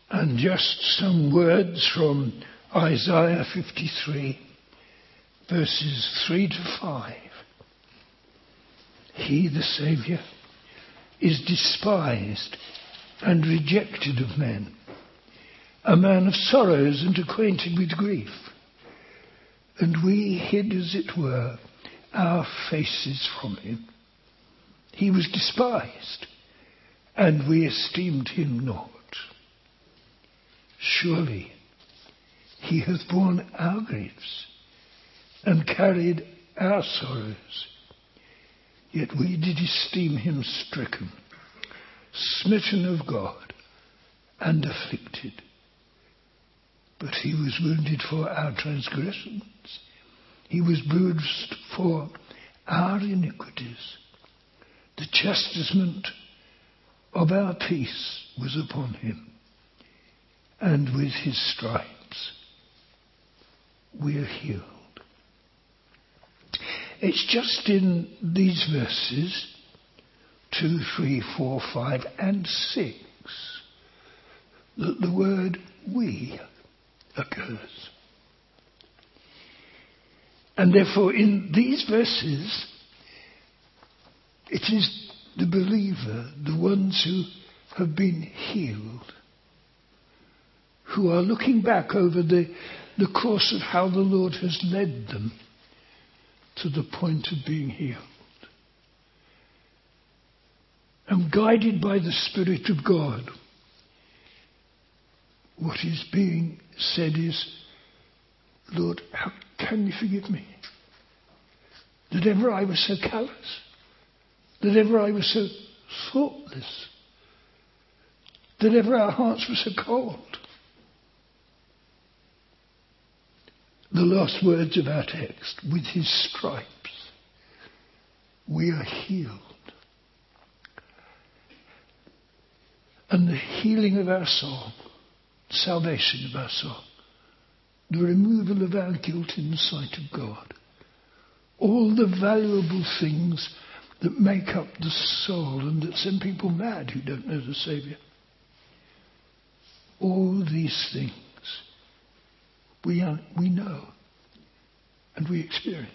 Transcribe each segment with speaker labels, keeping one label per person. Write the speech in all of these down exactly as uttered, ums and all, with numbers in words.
Speaker 1: And just some words from Isaiah fifty-three, verses three to five. He, the Saviour, is despised and rejected of men, a man of sorrows and acquainted with grief. And we hid, as it were, our faces from him. He was despised, and we esteemed him not. Surely he hath borne our griefs and carried our sorrows. Yet we did esteem him stricken, smitten of God, and afflicted. But he was wounded for our transgressions. He was bruised for our iniquities. The chastisement of our peace was upon him, and with his stripes we are healed. It's just in these verses two, three, four, five, and six that the word we occurs. And therefore in these verses it is the believer, the ones who have been healed, who are looking back over the, the course of how the Lord has led them to the point of being healed. And guided by the Spirit of God, what is being said is, Lord, how can you forgive me? That ever I was so callous, that ever I was so thoughtless, that ever our hearts were so cold. The last words of our text, with his stripes we are healed. And the healing of our soul, salvation of our soul, the removal of our guilt in the sight of God, all the valuable things that make up the soul and that send people mad who don't know the Saviour. All these things we are, we know and we experience.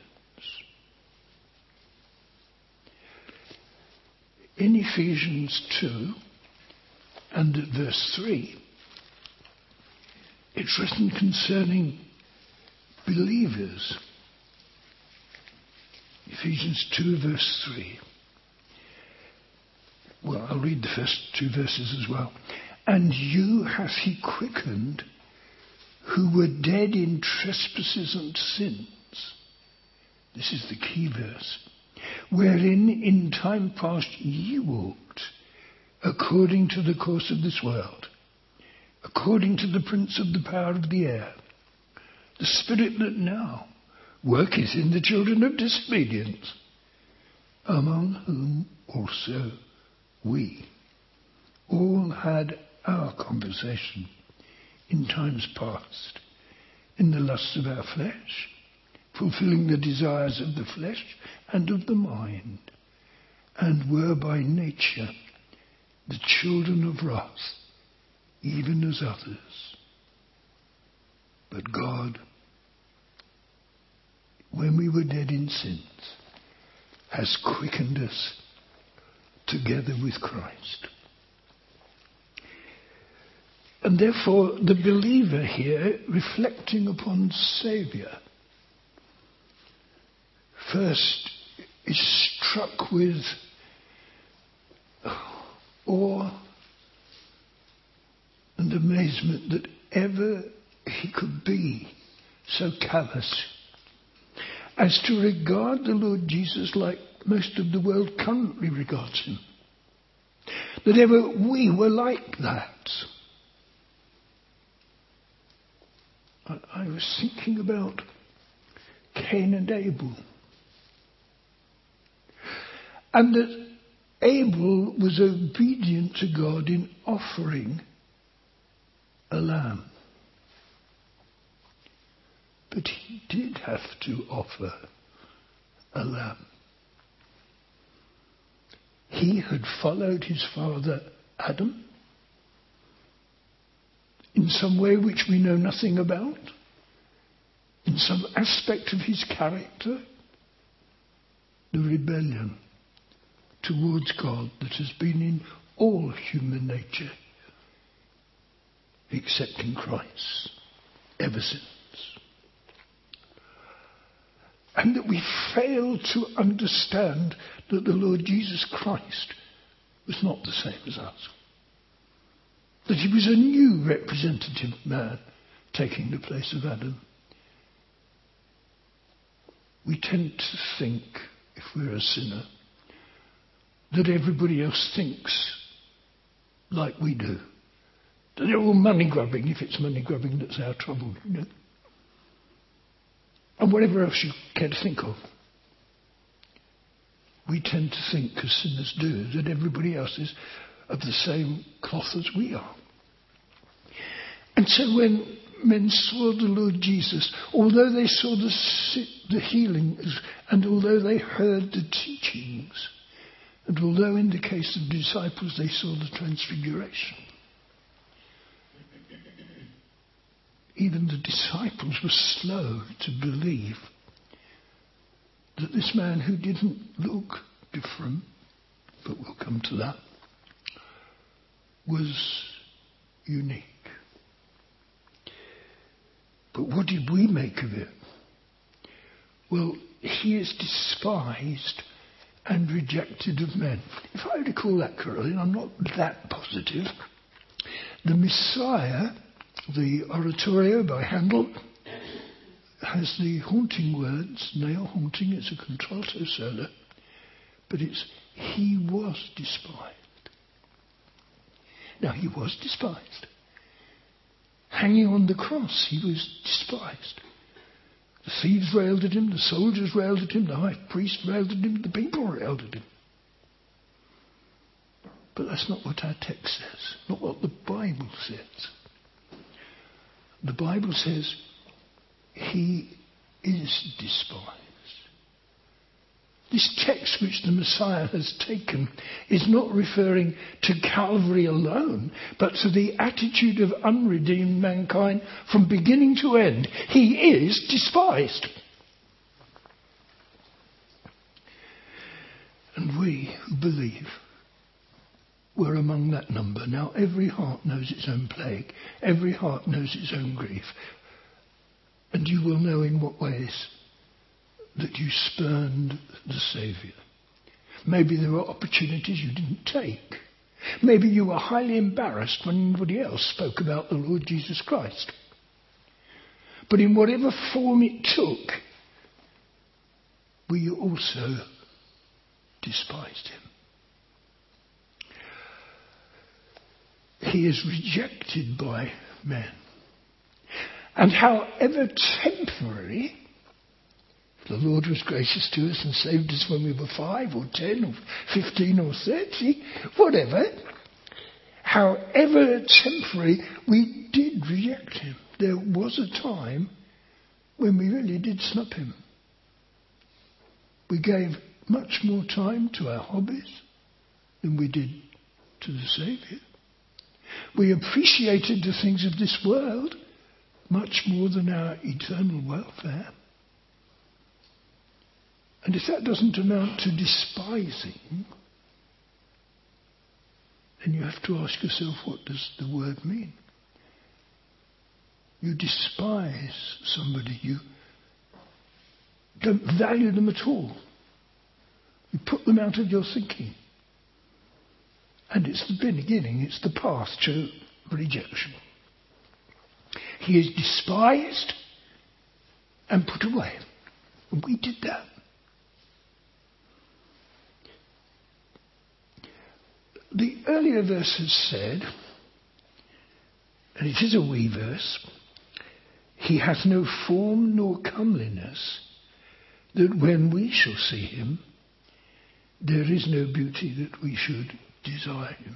Speaker 1: In Ephesians two and at verse three, it's written concerning believers. Ephesians two verse three. Well, I'll read the first two verses as well. And you hath he quickened who were dead in trespasses and sins. This is the key verse. Wherein in time past ye walked, according to the course of this world, according to the prince of the power of the air, the spirit that now worketh in the children of disobedience, among whom also we all had our conversation in times past, in the lusts of our flesh, fulfilling the desires of the flesh and of the mind, and were by nature the children of wrath, even as others. But God, when we were dead in sins, has quickened us together with Christ. And therefore the believer here, reflecting upon Saviour, first is struck with awe and amazement that ever he could be so callous as to regard the Lord Jesus like most of the world currently regards him. That ever we were like that. I, I was thinking about Cain and Abel. And that Abel was obedient to God in offering a lamb. But he did have to offer a lamb. He had followed his father Adam. in some way which we know nothing about, in some aspect of his character, the rebellion towards God that has been in all human nature, except in Christ, ever since. And that we fail to understand that the Lord Jesus Christ was not the same as us. That he was a new representative man taking the place of Adam. We tend to think, if we're a sinner, that everybody else thinks like we do. That they're all money grubbing, if it's money grubbing that's our trouble, you know. And whatever else you care to think of. We tend to think, as sinners do, that everybody else is of the same cloth as we are. And so when men saw the Lord Jesus, although they saw the, the healings, and although they heard the teachings, and although in the case of the disciples they saw the transfiguration, even the disciples were slow to believe that this man who didn't look different, but we'll come to that, was unique. But what did we make of it? Well, he is despised and rejected of men. If I recall that correctly, and I'm not that positive, the Messiah, the oratorio by Handel, has the haunting words, nail haunting, it's a contralto solo, but it's, he was despised. Now, he was despised. Hanging on the cross, he was despised. The thieves railed at him, the soldiers railed at him, the high priest railed at him, the people railed at him. But that's not what our text says, not what the Bible says. The Bible says he is despised. This text which the Messiah has taken is not referring to Calvary alone, but to the attitude of unredeemed mankind from beginning to end. He is despised. And we who believe were among that number. Now every heart knows its own plague. Every heart knows its own grief. And you will know in what ways that you spurned the Saviour. Maybe there were opportunities you didn't take. Maybe you were highly embarrassed when anybody else spoke about the Lord Jesus Christ. But in whatever form it took, we also despised him. He is rejected by men. And however temporary, the Lord was gracious to us and saved us when we were five or ten or fifteen or thirty, whatever. However temporary, we did reject him. There was a time when we really did snub him. We gave much more time to our hobbies than we did to the Saviour. We appreciated the things of this world much more than our eternal welfare. And if that doesn't amount to despising, then you have to ask yourself, what does the word mean? You despise somebody, you don't value them at all. You put them out of your thinking. And it's the beginning, it's the path to rejection. He is despised and put away. And we did that. The earlier verse has said, and it is a wee verse, he hath no form nor comeliness, that when we shall see him, there is no beauty that we should desire him.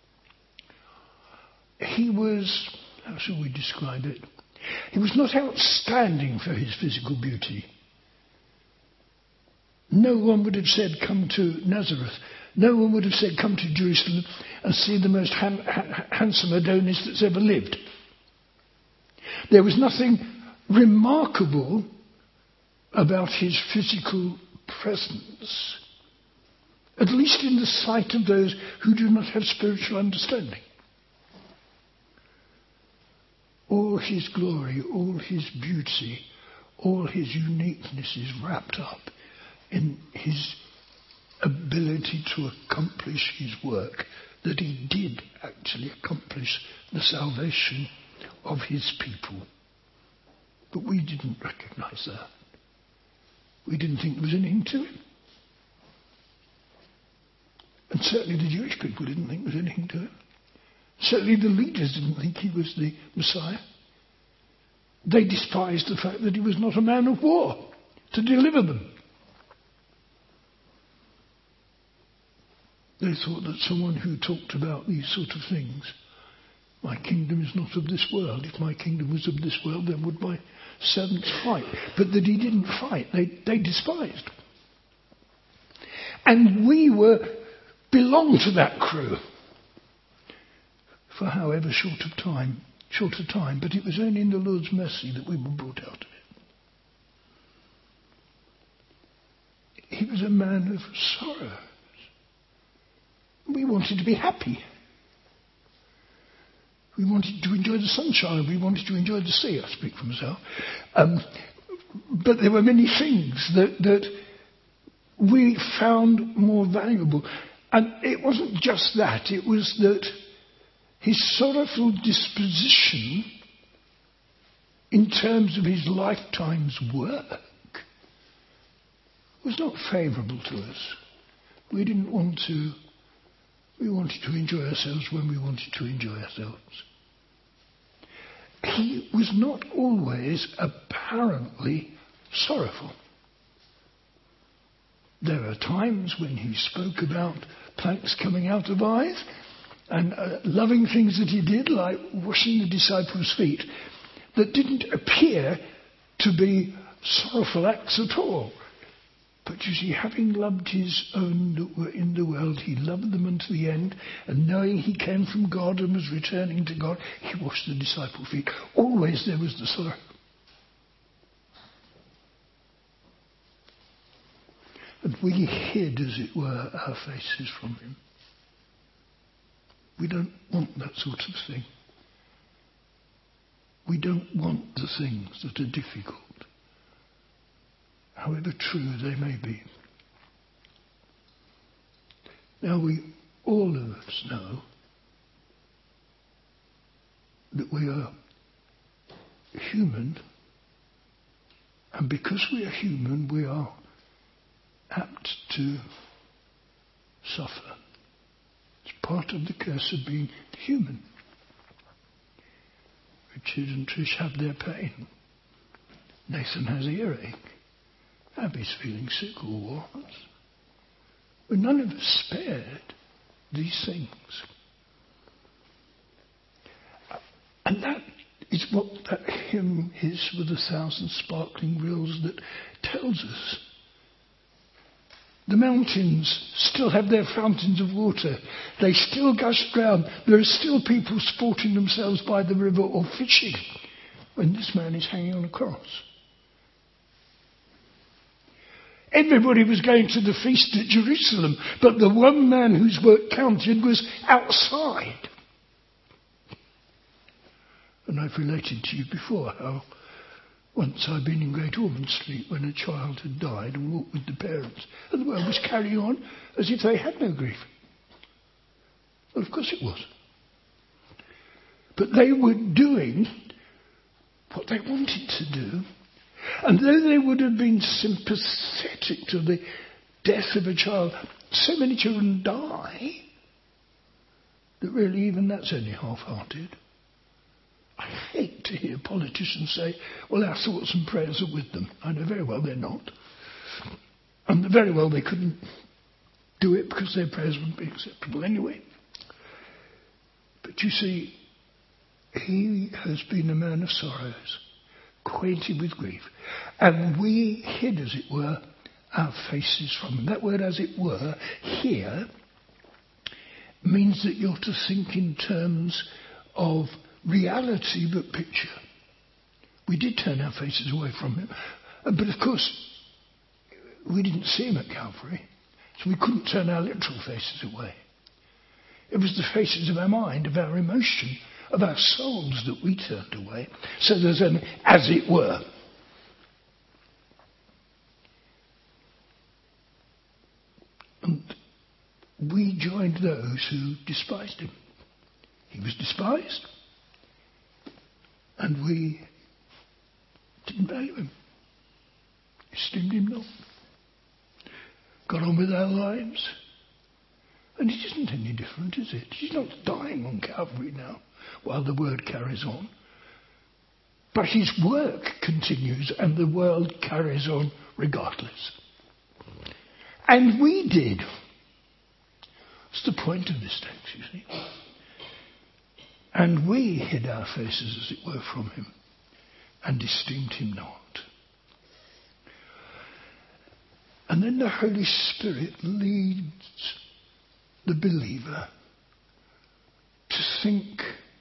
Speaker 1: He was, how shall we describe it? He was not outstanding for his physical beauty. No one would have said, come to Nazareth. No one would have said, come to Jerusalem and see the most ham- ha- handsome Adonis that's ever lived. There was nothing remarkable about his physical presence, at least in the sight of those who do not have spiritual understanding. All his glory, all his beauty, all his uniqueness is wrapped up in his ability to accomplish his work, that he did actually accomplish the salvation of his people. But we didn't recognize that. We didn't think there was anything to him. And certainly the Jewish people didn't think there was anything to him. Certainly the leaders didn't think he was the Messiah. They despised the fact that he was not a man of war to deliver them. They thought that someone who talked about these sort of things, my kingdom is not of this world. If my kingdom was of this world, then would my servants fight. But that he didn't fight, they, they despised. And we were belonged to that crew for however short of time, short of time, but it was only in the Lord's mercy that we were brought out of it. He was a man of sorrows. We wanted to be happy. We wanted to enjoy the sunshine. We wanted to enjoy the sea. I speak for myself. Um, but there were many things that, that we found more valuable. And it wasn't just that. It was that his sorrowful disposition in terms of his lifetime's work was not favourable to us. We didn't want to, we wanted to enjoy ourselves when we wanted to enjoy ourselves. He was not always apparently sorrowful. There are times when he spoke about planks coming out of eyes and uh, loving things that he did, like washing the disciples' feet, that didn't appear to be sorrowful acts at all. But you see, having loved his own that were in the world, he loved them unto the end, and knowing he came from God and was returning to God, he washed the disciples' feet. Always there was the sorrow. And we hid, as it were, our faces from him. We don't want that sort of thing. We don't want the things that are difficult, however true they may be. Now we, all of us know that we are human, and because we are human, we are apt to suffer. It's part of the curse of being human. Richard and Trish have their pain. Nathan has earache. Abby's feeling sick or what. But none of us spared these things. And that is what that hymn is with a thousand sparkling rills that tells us. The mountains still have their fountains of water. They still gush down. There are still people sporting themselves by the river or fishing when this man is hanging on a cross. Everybody was going to the feast at Jerusalem, but the one man whose work counted was outside. And I've related to you before how once I'd been in Great Ormond Street when a child had died and walked with the parents, and the world was carrying on as if they had no grief. Well, of course it was. But they were doing what they wanted to do. And though they would have been sympathetic to the death of a child, so many children die that really even that's only half-hearted. I hate to hear politicians say, well, our thoughts and prayers are with them. I know very well they're not. And very well they couldn't do it because their prayers wouldn't be acceptable anyway. But you see, he has been a man of sorrows, acquainted with grief. And we hid, as it were, our faces from him. That word, as it were, here means that you're to think in terms of reality but picture. We did turn our faces away from him. But of course, we didn't see him at Calvary, so we couldn't turn our literal faces away. It was the faces of our mind, of our emotion, of our souls that we turned away. So there's an as it were. And we joined those who despised him. He was despised, and we didn't value him. Esteemed him not. Got on with our lives. And it isn't any different, is it? He's not dying on Calvary now while the word carries on. But his work continues and the world carries on regardless. And we did. That's the point of this text, you see. And we hid our faces, as it were, from him and esteemed him not. And then the Holy Spirit leads the believer to think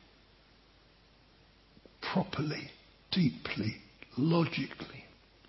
Speaker 1: properly, deeply, logically.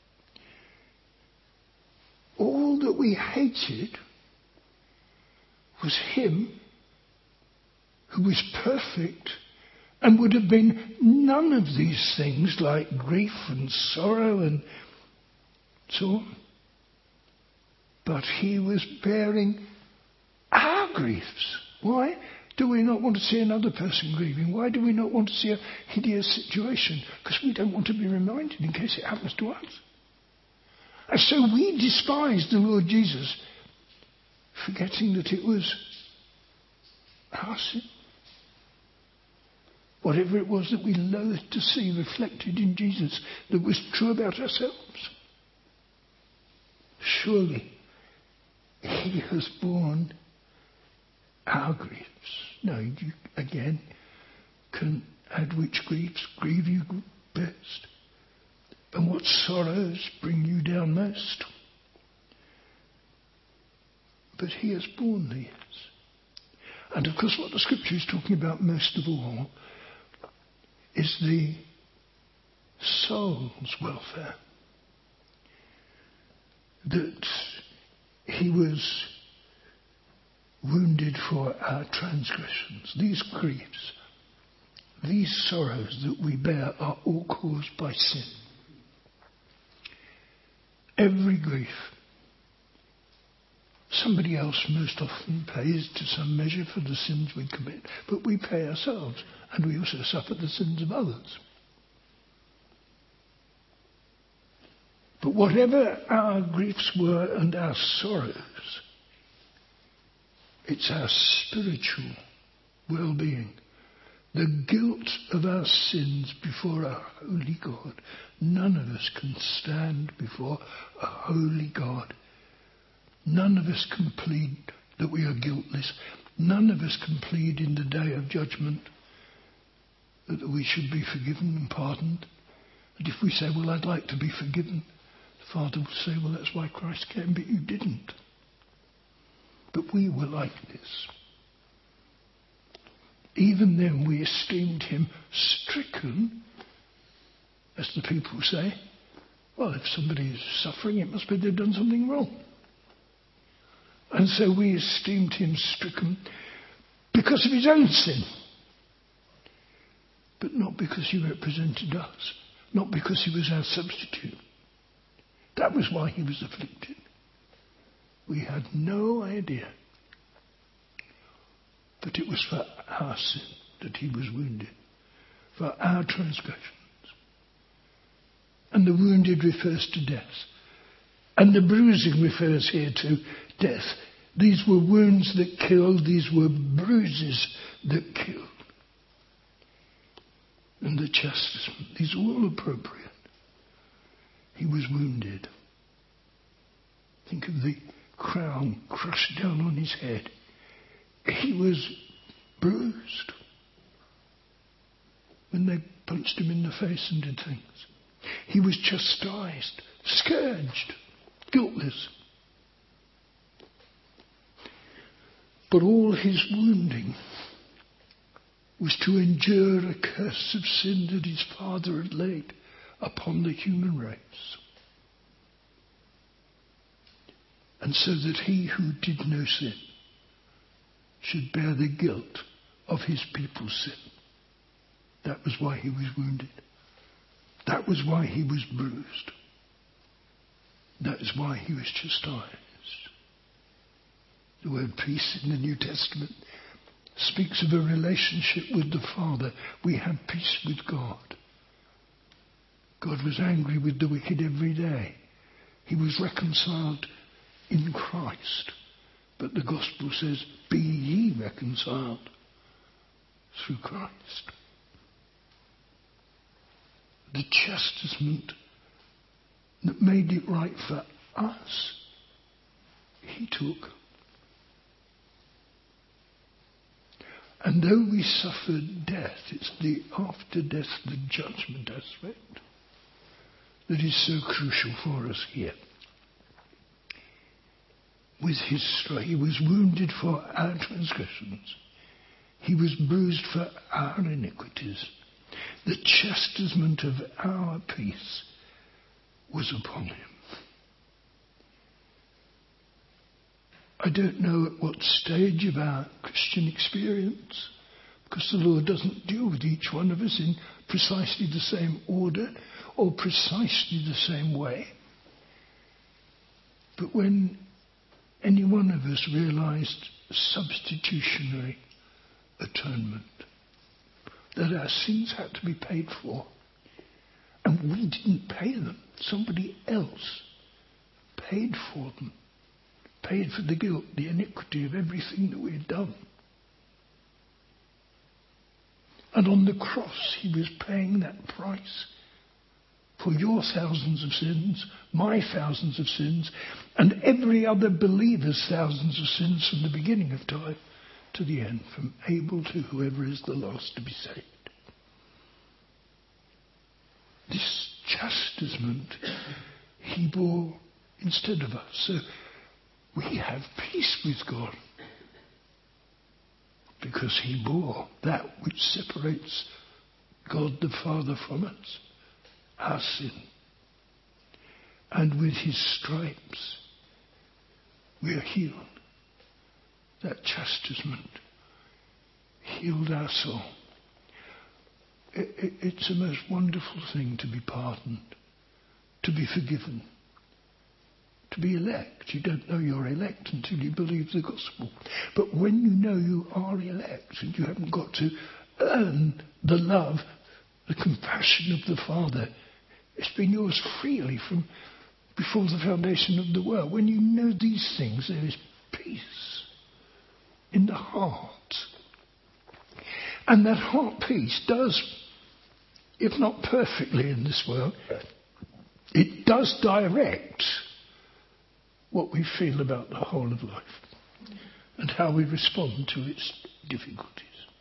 Speaker 1: All that we hated was him who was perfect and would have been none of these things like grief and sorrow and so on. But he was bearing our griefs. Why do we not want to see another person grieving? Why do we not want to see a hideous situation? Because we don't want to be reminded in case it happens to us. And so we despise the Lord Jesus, forgetting that it was our sin. Whatever it was that we loathed to see reflected in Jesus that was true about ourselves. Surely he has borne our griefs. No, you again can add which griefs grieve you best, and what sorrows bring you down most. But he has borne these. And of course what the scripture is talking about most of all is the soul's welfare. That he was wounded for our transgressions. These griefs, these sorrows that we bear are all caused by sin. Every grief. Somebody else most often pays to some measure for the sins we commit, but we pay ourselves, and we also suffer the sins of others. But whatever our griefs were and our sorrows, it's our spiritual well-being, the guilt of our sins before a holy God. None of us can stand before a holy God. None of us can plead that we are guiltless. None of us can plead in the day of judgment that we should be forgiven and pardoned. And if we say, well, I'd like to be forgiven, the Father will say, well, that's why Christ came, but you didn't. But we were like this. Even then we esteemed him stricken, as the people say. Well, if somebody is suffering, it must be they've done something wrong. And so we esteemed him stricken because of his own sin. But not because he represented us. Not because he was our substitute. That was why he was afflicted. We had no idea that it was for our sin that he was wounded. For our transgressions. And the wounded refers to death. And the bruising refers here to death. These were wounds that killed. These were bruises that killed. And the chastisement. These are all appropriate. He was wounded. Think of the crown crushed down on his head. He was bruised when they punched him in the face and did things. He was chastised, scourged, guiltless. But all his wounding was to endure a curse of sin that his Father had laid upon the human race. And so that he who did no sin should bear the guilt of his people's sin. That was why he was wounded. That was why he was bruised. That is why he was chastised. The word peace in the New Testament speaks of a relationship with the Father. We have peace with God. God was angry with the wicked every day. He was reconciled in Christ. But the gospel says, be ye reconciled through Christ. The chastisement that made it right for us, he took. And though we suffered death, it's the after death, the judgment aspect, that is so crucial for us here. With his stripe, he was wounded for our transgressions. He was bruised for our iniquities. The chastisement of our peace was upon him. I don't know at what stage of our Christian experience, because the Lord doesn't deal with each one of us in precisely the same order or precisely the same way. But when any one of us realized substitutionary atonement, that our sins had to be paid for, and we didn't pay them, somebody else paid for them, paid for the guilt, the iniquity of everything that we had done. And on the cross he was paying that price for your thousands of sins, my thousands of sins, and every other believer's thousands of sins from the beginning of time to the end, from Abel to whoever is the last to be saved. This chastisement he bore instead of us. So we have peace with God because he bore that which separates God the Father from us, our sin. And with his stripes we are healed. That chastisement healed our soul. It, it, it's a most wonderful thing to be pardoned, to be forgiven, to be elect. You don't know you're elect until you believe the gospel. But when you know you are elect and you haven't got to earn the love, the compassion of the Father, it's been yours freely from before the foundation of the world. When you know these things, there is peace in the heart. And that heart peace does, if not perfectly in this world, it does direct what we feel about the whole of life and how we respond to its difficulties.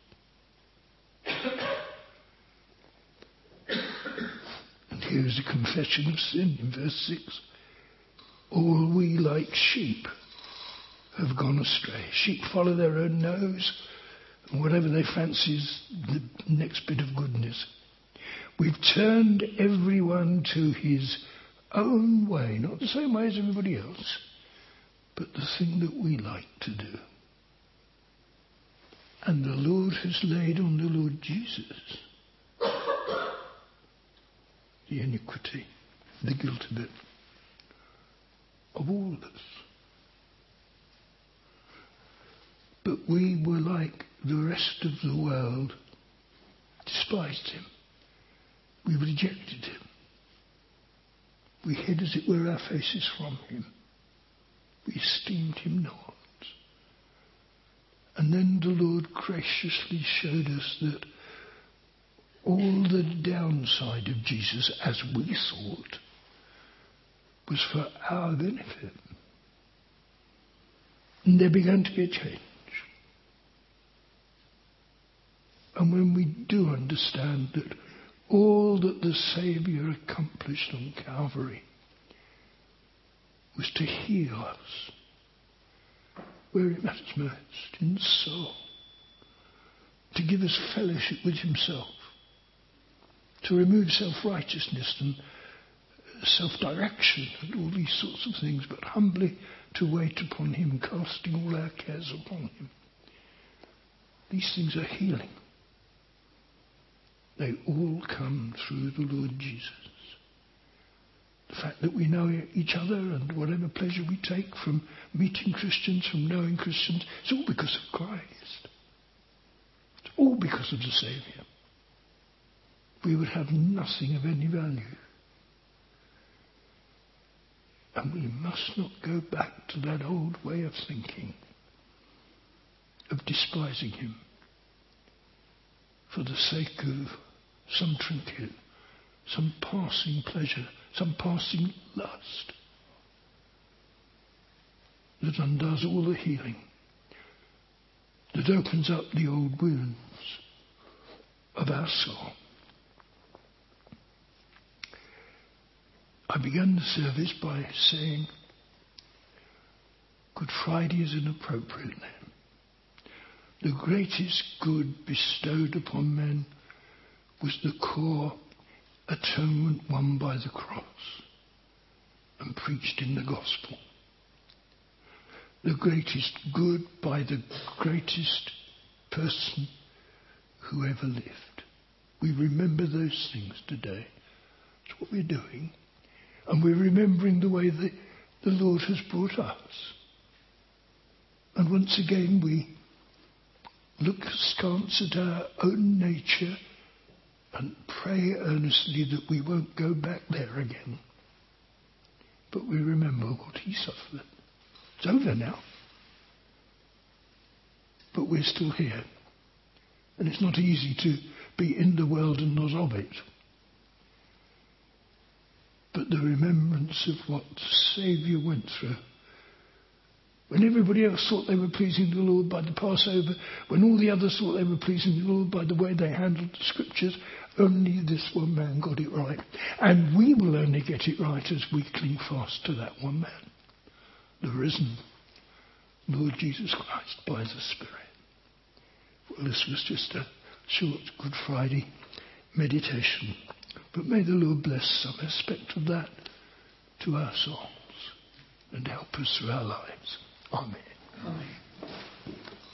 Speaker 1: And here's a confession of sin in verse six. All we like sheep have gone astray. Sheep follow their own nose, and whatever they fancy is the next bit of goodness. We've turned everyone to his own way, not the same way as everybody else, but the thing that we like to do. And the Lord has laid on the Lord Jesus the iniquity, the guilt of it, of all of us. But we were like the rest of the world, despised him. We rejected him. We hid, as it were, our faces from him. We esteemed him not. And then the Lord graciously showed us that all the downside of Jesus, as we thought, was for our benefit. And there began to be a change. And when we do understand that all that the Saviour accomplished on Calvary was to heal us where it matters most, in the soul, to give us fellowship with himself, to remove self-righteousness and self-direction and all these sorts of things, but humbly to wait upon him, casting all our cares upon him. These things are healing. They all come through the Lord Jesus. The fact that we know each other and whatever pleasure we take from meeting Christians, from knowing Christians, it's all because of Christ. It's all because of the Saviour. We would have nothing of any value. And we must not go back to that old way of thinking, of despising him for the sake of some trinket, some passing pleasure, some passing lust that undoes all the healing, that opens up the old wounds of our soul. I began the service by saying Good Friday is an appropriate name. The greatest good bestowed upon men was the core atonement won by the cross and preached in the gospel. The greatest good by the greatest person who ever lived. We remember those things today. That's what we're doing. And we're remembering the way that the Lord has brought us. And once again we look askance at our own nature and pray earnestly that we won't go back there again. But we remember what he suffered. It's over now. But we're still here. And it's not easy to be in the world and not of it. But the remembrance of what the Saviour went through. When everybody else thought they were pleasing the Lord by the Passover, when all the others thought they were pleasing the Lord by the way they handled the Scriptures, only this one man got it right. And we will only get it right as we cling fast to that one man, the risen Lord Jesus Christ by the Spirit. Well, this was just a short Good Friday meditation. But may the Lord bless some aspect of that to our souls and help us through our lives. Amen.
Speaker 2: Amen.